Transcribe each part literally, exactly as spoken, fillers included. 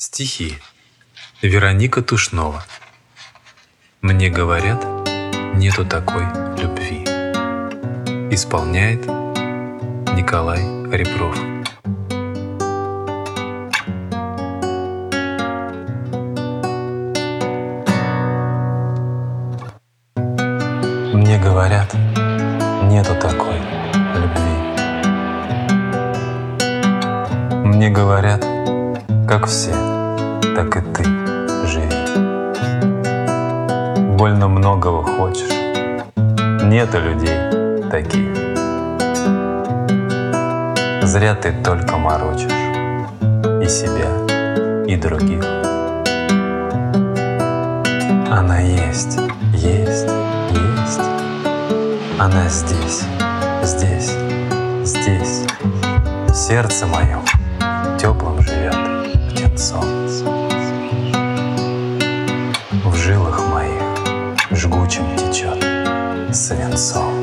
Стихи. Вероника Тушнова. Мне говорят, нету такой любви. Исполняет Николай Ребров. Мне говорят, нету такой любви. Мне говорят, как все, так и ты живи. Больно многого хочешь, нету людей таких. Зря ты только морочишь и себя, и других. Она есть, есть, есть. Она здесь, здесь, здесь. Сердце мое теплым живет птенцом. В жилах моих жгучим течет свинцом.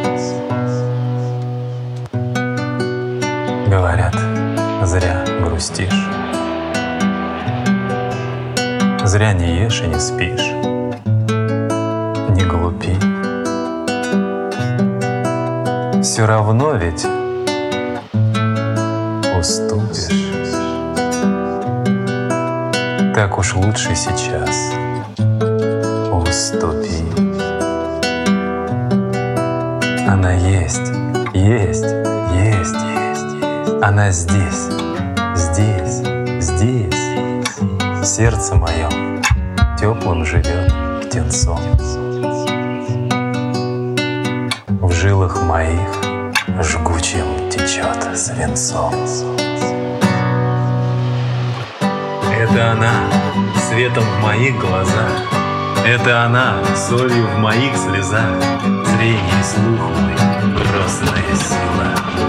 Говорят, зря грустишь, зря не ешь и не спишь. Не глупи. Все равно ведь уступишь. Так уж лучше сейчас уступи. Она есть, есть, есть, есть. Она здесь, здесь, здесь. Сердце мое теплым живет птенцом. В жилах моих жгучим течет свинцом. Это она светом в моих глазах. Это она солью в моих слезах. Зрение и слух мой, грозная сила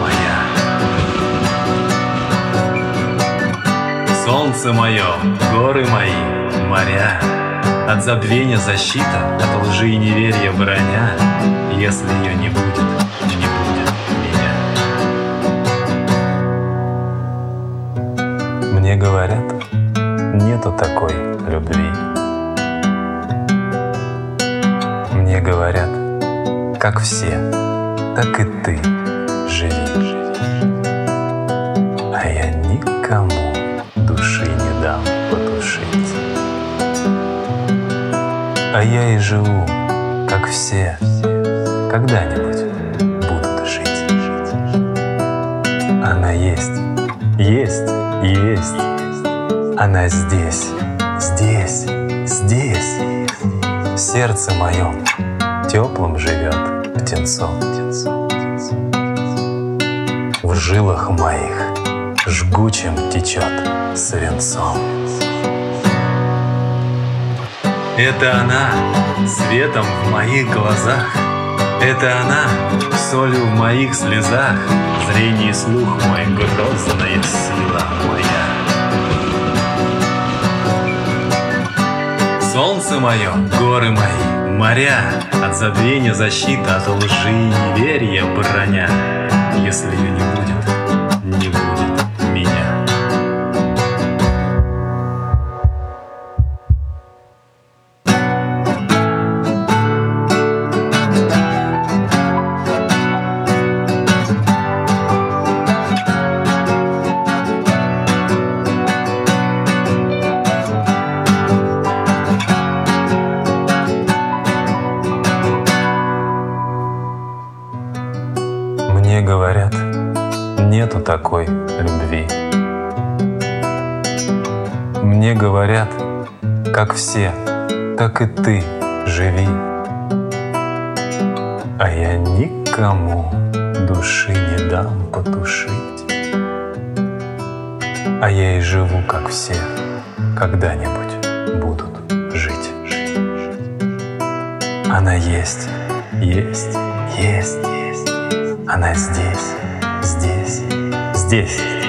моя. Солнце мое, горы мои, моря. От забвения защита, от лжи и неверия броня. Если ее не будет, не будет меня. Мне говорят, нету такой любви. Мне говорят, как все, так и ты живи. А я никому души не дам потушить. А я и живу, как все, когда-нибудь будут жить. Она есть, есть, есть. Она здесь, здесь, здесь. Сердце мое теплым живет птенцом. В жилах моих жгучим течет свинцом. Это она светом в моих глазах. Это она солью в моих слезах. Зрение и слух мой, грозная сила моя. Солнце мое, горы мои, моря. От забвения защита, от лжи и неверия броня. Если ее не будет, не будет меня. Мне говорят, нету такой любви. Мне говорят, как все, так и ты живи. А я никому души не дам потушить. А я и живу, как все, когда-нибудь будут жить. Она есть, есть, есть, есть. Она здесь, здесь, здесь.